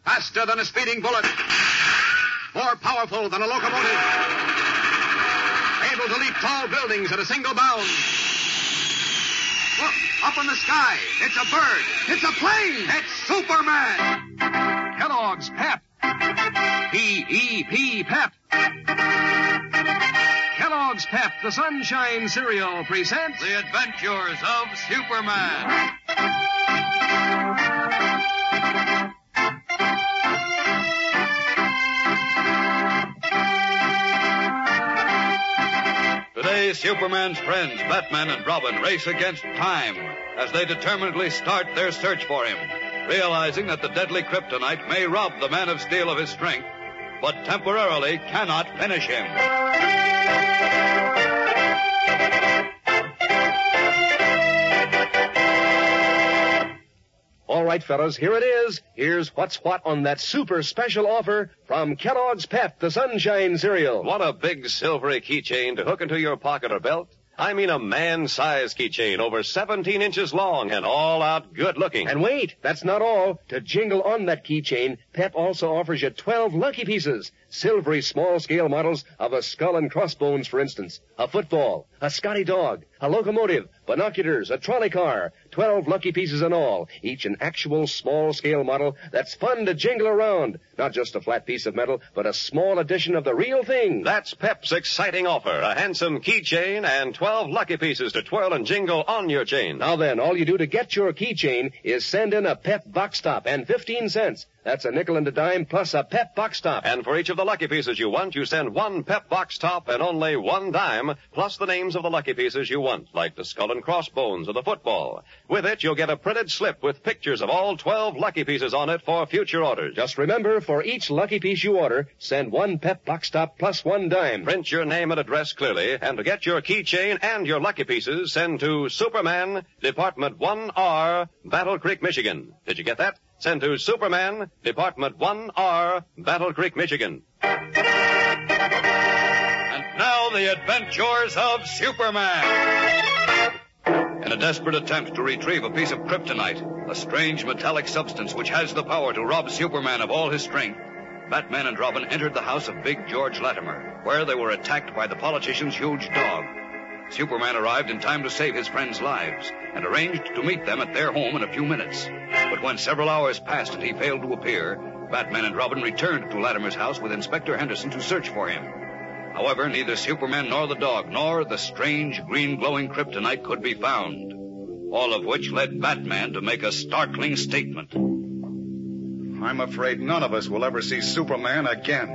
Faster than a speeding bullet. More powerful than a locomotive. Able to leap tall buildings at a single bound. Look, up in the sky. It's a bird. It's a plane. It's Superman. Kellogg's Pep. P-E-P, Pep. Kellogg's Pep, the Sunshine Cereal, presents The Adventures of Superman. Today, Superman's friends, Batman and Robin, race against time as they determinedly start their search for him, realizing that the deadly kryptonite may rob the Man of Steel of his strength, but temporarily cannot finish him. All right, fellas, here it is. Here's what's what on that super special offer from Kellogg's Pep, the Sunshine Cereal. Want a big silvery keychain to hook into your pocket or belt? I mean a man-sized keychain over 17 inches long and all out good looking. And wait, that's not all. To jingle on that keychain, Pep also offers you 12 lucky pieces. Silvery small-scale models of a skull and crossbones, for instance, a football, a Scotty dog, a locomotive, binoculars, a trolley car. 12 lucky pieces in all, each an actual small-scale model that's fun to jingle around. Not just a flat piece of metal, but a small edition of the real thing. That's Pep's exciting offer, a handsome keychain and 12 lucky pieces to twirl and jingle on your chain. Now then, all you do to get your keychain is send in a Pep box top and 15 cents. That's a nickel and a dime plus a Pep box top. And for each of the lucky pieces you want, you send one Pep box top and only one dime, plus the names of the lucky pieces you want, like the skull and crossbones or the football. With it, you'll get a printed slip with pictures of all 12 lucky pieces on it for future orders. Just remember, for each lucky piece you order, send one Pep box top plus one dime. Print your name and address clearly, and to get your keychain and your lucky pieces, send to Superman, Department 1R, Battle Creek, Michigan. Did you get that? Send to Superman, Department 1R, Battle Creek, Michigan. And now, the adventures of Superman. In a desperate attempt to retrieve a piece of kryptonite, a strange metallic substance which has the power to rob Superman of all his strength, Batman and Robin entered the house of Big George Latimer, where they were attacked by the politician's huge dog. Superman arrived in time to save his friends' lives and arranged to meet them at their home in a few minutes. But when several hours passed and he failed to appear, Batman and Robin returned to Latimer's house with Inspector Henderson to search for him. However, neither Superman nor the dog nor the strange green glowing kryptonite could be found. All of which led Batman to make a startling statement. I'm afraid none of us will ever see Superman again.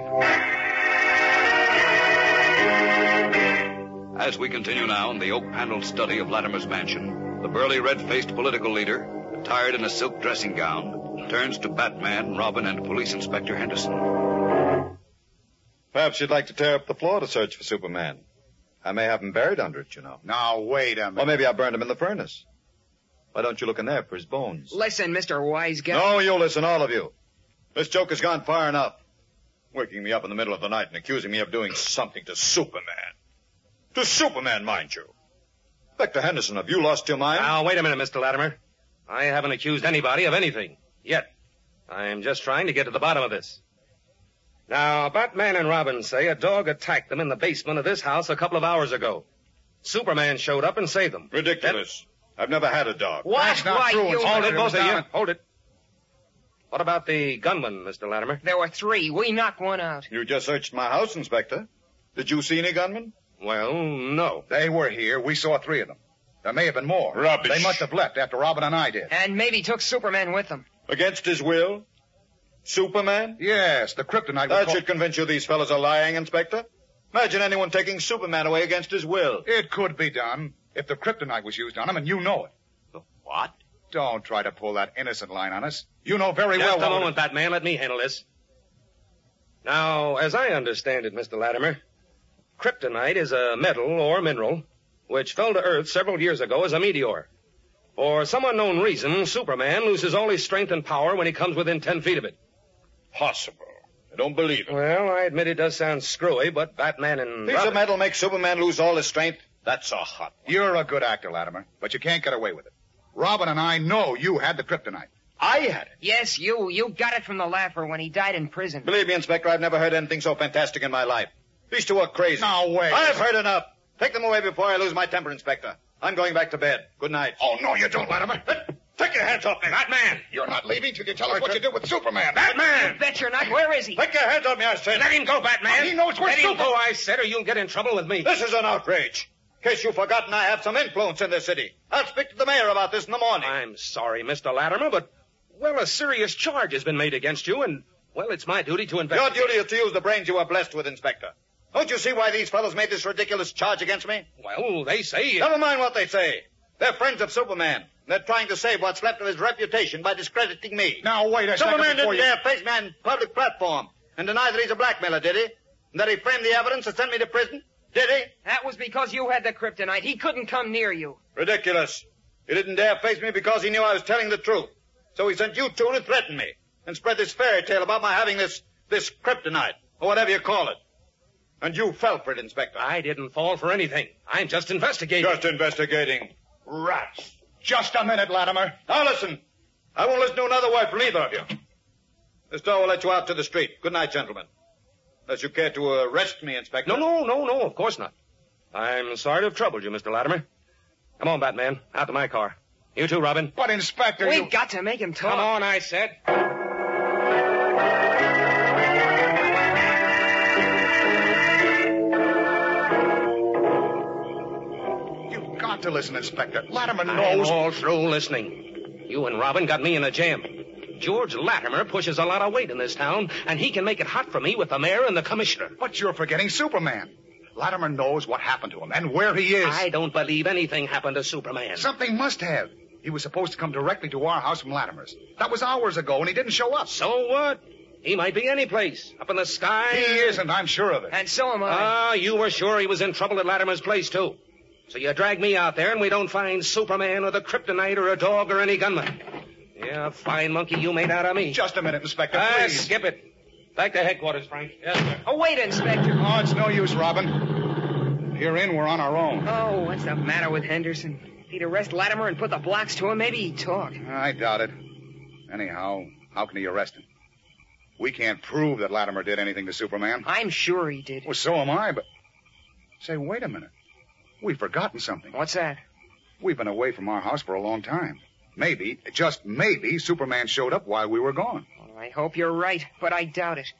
As we continue now in the oak-paneled study of Latimer's mansion, the burly red-faced political leader, attired in a silk dressing gown, turns to Batman, Robin, and Police Inspector Henderson. Perhaps you'd like to tear up the floor to search for Superman. I may have him buried under it, you know. Now, wait a minute. Or maybe I burned him in the furnace. Why don't you look in there for his bones? Listen, Mr. Wise Guy. No, you listen, all of you. This joke has gone far enough. Working me up in the middle of the night and accusing me of doing something to Superman. To Superman, mind you. Inspector Henderson, have you lost your mind? Now, wait a minute, Mr. Latimer. I haven't accused anybody of anything. Yet. I'm just trying to get to the bottom of this. Now, Batman and Robin say a dog attacked them in the basement of this house a couple of hours ago. Superman showed up and saved them. Ridiculous. I've never had a dog. What? That's not Why, true, you... Hold it, both of you. Down. Hold it. What about the gunman, Mr. Latimer? There were 3. We knocked one out. You just searched my house, Inspector. Did you see any gunmen? Well, no. They were here. We saw 3 of them. There may have been more. Rubbish. They must have left after Robin and I did. And maybe took Superman with them. Against his will? Superman? Yes, the kryptonite That was should convince you these fellows are lying, Inspector. Imagine anyone taking Superman away against his will. It could be done if the kryptonite was used on him, and you know it. The what? Don't try to pull that innocent line on us. You know very well. Just a moment, Batman. Let me handle this. Now, as I understand it, Mr. Latimer, kryptonite is a metal or mineral which fell to Earth several years ago as a meteor. For some unknown reason, Superman loses all his strength and power when he comes within 10 feet of it. Possible. I don't believe it. Well, I admit it does sound screwy, but Batman and Piece of metal makes Superman lose all his strength? That's a hot one. You're a good actor, Latimer, but you can't get away with it. Robin and I know you had the kryptonite. I had it. Yes, you. You got it from the laugher when he died in prison. Believe me, Inspector, I've never heard anything so fantastic in my life. These two are crazy. No way. I've heard enough. Take them away before I lose my temper, Inspector. I'm going back to bed. Good night. Oh, no, you don't, Latimer. Take your hands off me. Batman! You're not leaving till you tell us what you did with Superman. Batman! Bet you're not. Where is he? Take your hands off me, I said. Let him go, Batman. He knows we're Let him Super. go, I said, or you'll get in trouble with me. This is an outrage. In case you've forgotten, I have some influence in this city. I'll speak to the mayor about this in the morning. I'm sorry, Mr. Latimer, but, well, a serious charge has been made against you, and, well, it's my duty to Your investigate. duty is to use the brains you were blessed with, Inspector. Don't you see why these fellows made this ridiculous charge against me? Well, they say... Never mind what they say. They're friends of Superman. They're trying to save what's left of his reputation by discrediting me. Now, wait a second Superman before didn't you... dare face me on public platform and deny that he's a blackmailer, did he? And that he framed the evidence that sent me to prison? Did he? That was because you had the kryptonite. He couldn't come near you. Ridiculous. He didn't dare face me because he knew I was telling the truth. So he sent you two to threaten me and spread this fairy tale about my having this kryptonite, or whatever you call it. And you fell for it, Inspector. I didn't fall for anything. I'm just investigating. Just investigating. Rats. Just a minute, Latimer. Now listen. I won't listen to another word from either of you. This door will let you out to the street. Good night, gentlemen. Unless you care to arrest me, Inspector. No, of course not. I'm sorry to have troubled you, Mr. Latimer. Come on, Batman. Out to my car. You too, Robin. But, Inspector, We've got to make him talk. Come on, I said. You've got to listen, Inspector. Latimer I'm knows... all through listening. You and Robin got me in a jam. George Latimer pushes a lot of weight in this town, and he can make it hot for me with the mayor and the commissioner. But you're forgetting Superman. Latimer knows what happened to him and where he is. I don't believe anything happened to Superman. Something must have. He was supposed to come directly to our house from Latimer's. That was hours ago, and he didn't show up. So what? He might be any place. Up in the sky. He isn't, I'm sure of it. And so am I. Ah, you were sure he was in trouble at Latimer's place, too. So you drag me out there, and we don't find Superman or the kryptonite or a dog or any gunman. Yeah, fine monkey you made out of me. Just a minute, Inspector, please. Skip it. Back to headquarters, Frank. Yes, sir. Oh, wait, Inspector. Oh, it's no use, Robin. You're in, we're on our own. Oh, what's the matter with Henderson? If he'd arrest Latimer and put the blocks to him, maybe he'd talk. I doubt it. Anyhow, how can he arrest him? We can't prove that Latimer did anything to Superman. I'm sure he did. Well, so am I, but... Say, wait a minute. We've forgotten something. What's that? We've been away from our house for a long time. Maybe, just maybe, Superman showed up while we were gone. Well, I hope you're right, but I doubt it.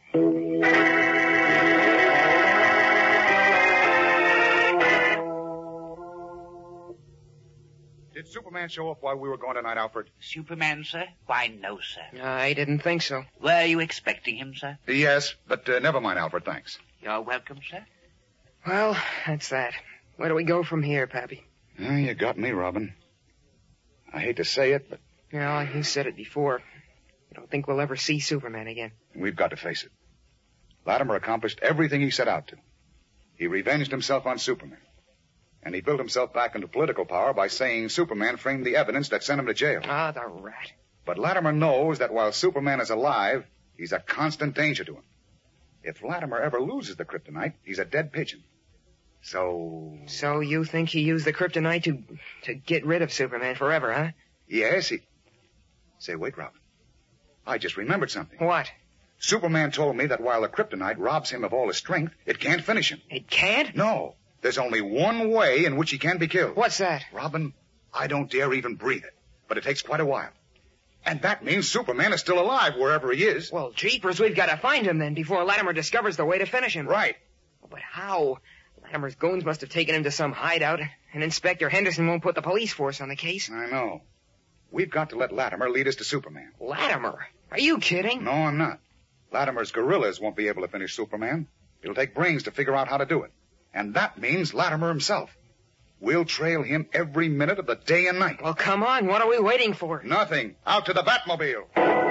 Did Superman show up while we were gone tonight, Alfred? Superman, sir? Why, no, sir. I didn't think so. Were you expecting him, sir? Yes, but never mind, Alfred, thanks. You're welcome, sir. Well, that's that. Where do we go from here, Pappy? You got me, Robin. I hate to say it, but Yeah, you said it before. I don't think we'll ever see Superman again. we've got to face it. Latimer accomplished everything he set out to. He revenged himself on Superman. And he built himself back into political power by saying Superman framed the evidence that sent him to jail. Ah, the rat. But Latimer knows that while Superman is alive, he's a constant danger to him. If Latimer ever loses the kryptonite, he's a dead pigeon. So... So you think he used the kryptonite to get rid of Superman forever, huh? Yes, he... Say, wait, Robin. I just remembered something. What? Superman told me that while the kryptonite robs him of all his strength, it can't finish him. It can't? No. There's only one way in which he can be killed. What's that? Robin, I don't dare even breathe it. But it takes quite a while. And that means Superman is still alive wherever he is. Well, jeepers, we've got to find him then before Latimer discovers the way to finish him. Right. But how? Latimer's goons must have taken him to some hideout, and Inspector Henderson won't put the police force on the case. I know. We've got to let Latimer lead us to Superman. Latimer? Are you kidding? No, I'm not. Latimer's guerrillas won't be able to finish Superman. It'll take brains to figure out how to do it. And that means Latimer himself. We'll trail him every minute of the day and night. Well, come on. What are we waiting for? Nothing. Out to the Batmobile.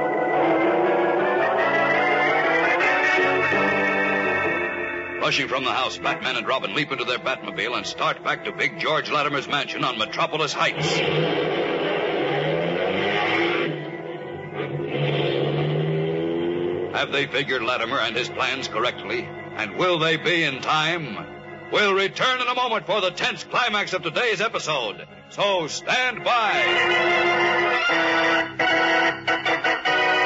Rushing from the house, Batman and Robin leap into their Batmobile and start back to Big George Latimer's mansion on Metropolis Heights. Have they figured Latimer and his plans correctly? And will they be in time? We'll return in a moment for the tense climax of today's episode. So stand by.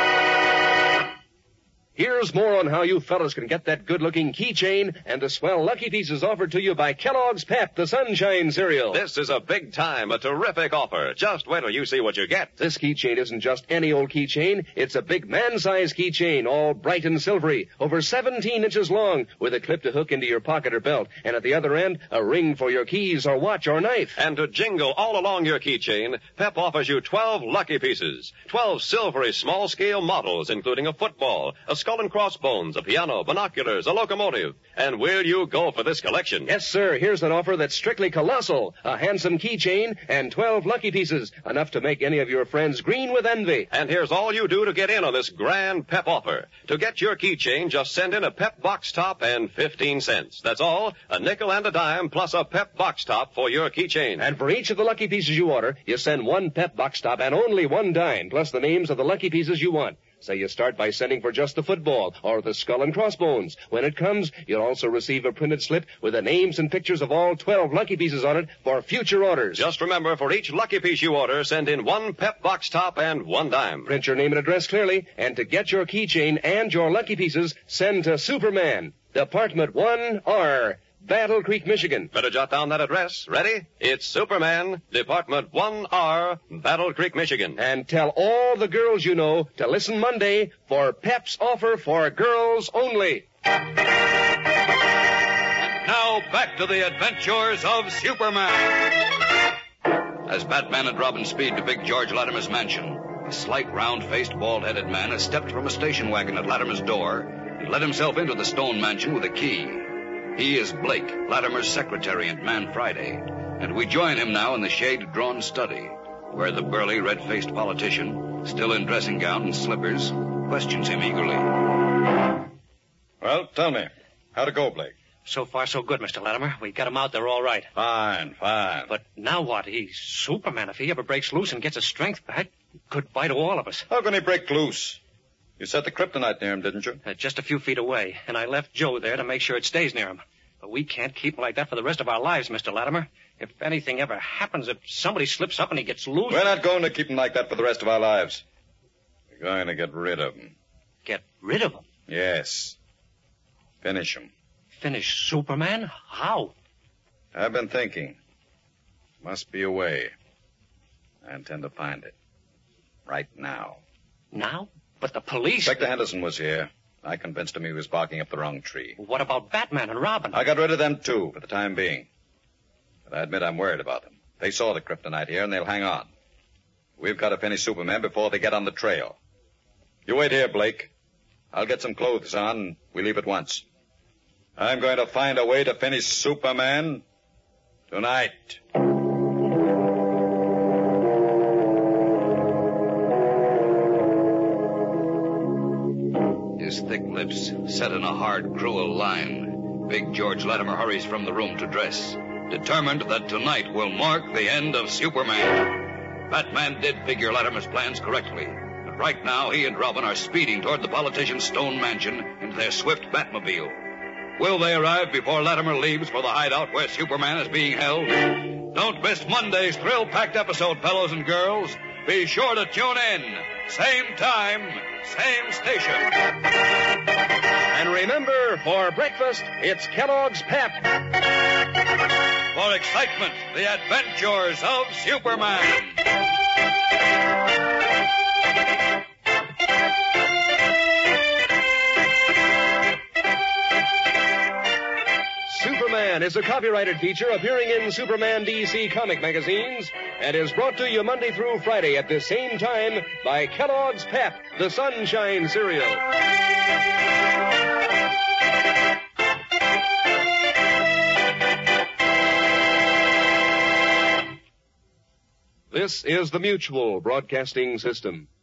Here's more on how you fellas can get that good-looking keychain and the swell lucky pieces offered to you by Kellogg's Pep, the Sunshine Cereal. This is a big time, a terrific offer. Just wait till you see what you get. This keychain isn't just any old keychain. It's a big man-sized keychain, all bright and silvery, over 17 inches long, with a clip to hook into your pocket or belt, and at the other end, a ring for your keys or watch or knife. And to jingle all along your keychain, Pep offers you 12 lucky pieces. 12 silvery small-scale models, including a football, a skull and crossbones, a piano, binoculars, a locomotive. And will you go for this collection? Yes, sir. Here's an offer that's strictly colossal. A handsome keychain and 12 lucky pieces, enough to make any of your friends green with envy. And here's all you do to get in on this grand Pep offer. To get your keychain, just send in a Pep box top and 15 cents. That's all, a nickel and a dime plus a Pep box top for your keychain. And for each of the lucky pieces you order, you send one Pep box top and only one dime, plus the names of the lucky pieces you want. Say you start by sending for just the football or the skull and crossbones. When it comes, you'll also receive a printed slip with the names and pictures of all 12 lucky pieces on it for future orders. Just remember, for each lucky piece you order, send in one Pep box top and one dime. Print your name and address clearly, and to get your keychain and your lucky pieces, send to Superman, Department 1R, Battle Creek, Michigan. Better jot down that address. Ready? It's Superman, Department 1R, Battle Creek, Michigan. And tell all the girls you know to listen Monday for Pep's offer for girls only. Now back to the adventures of Superman. As Batman and Robin speed to Big George Latimer's mansion, a slight, round-faced, bald-headed man has stepped from a station wagon at Latimer's door and let himself into the stone mansion with a key. He is Blake, Latimer's secretary and Man Friday, and we join him now in the shade-drawn study, where the burly, red-faced politician, still in dressing gown and slippers, questions him eagerly. Well, tell me, how'd it go, Blake? So far, so good, Mr. Latimer. We got him out there all right. Fine. But now what? He's Superman. If he ever breaks loose and gets his strength back, goodbye to all of us. How can he break loose? You set the kryptonite near him, didn't you? Just a few feet away, and I left Joe there to make sure it stays near him. But we can't keep him like that for the rest of our lives, Mr. Latimer. If anything ever happens, if somebody slips up and he gets loose... We're not going to keep him like that for the rest of our lives. We're going to get rid of him. Get rid of him? Yes. Finish him. Finish Superman? How? I've been thinking. Must be a way. I intend to find it. Right now. Now? But the police... Inspector Henderson was here. I convinced him he was barking up the wrong tree. What about Batman and Robin? I got rid of them, too, for the time being. But I admit I'm worried about them. They saw the kryptonite here, and they'll hang on. We've got to finish Superman before they get on the trail. You wait here, Blake. I'll get some clothes on, and we leave at once. I'm going to find a way to finish Superman tonight. His thick lips set in a hard, cruel line, Big George Latimer hurries from the room to dress, determined that tonight will mark the end of Superman. Batman did figure Latimer's plans correctly, and right now he and Robin are speeding toward the politician's stone mansion in their swift Batmobile. Will they arrive before Latimer leaves for the hideout where Superman is being held? Don't miss Monday's thrill-packed episode, fellows and girls. Be sure to tune in. Same time, same station. And remember, for breakfast, it's Kellogg's Pep. For excitement, the adventures of Superman. Superman is a copyrighted feature appearing in Superman DC comic magazines and is brought to you Monday through Friday at the same time by Kellogg's Pep, the Sunshine Cereal. This is the Mutual Broadcasting System.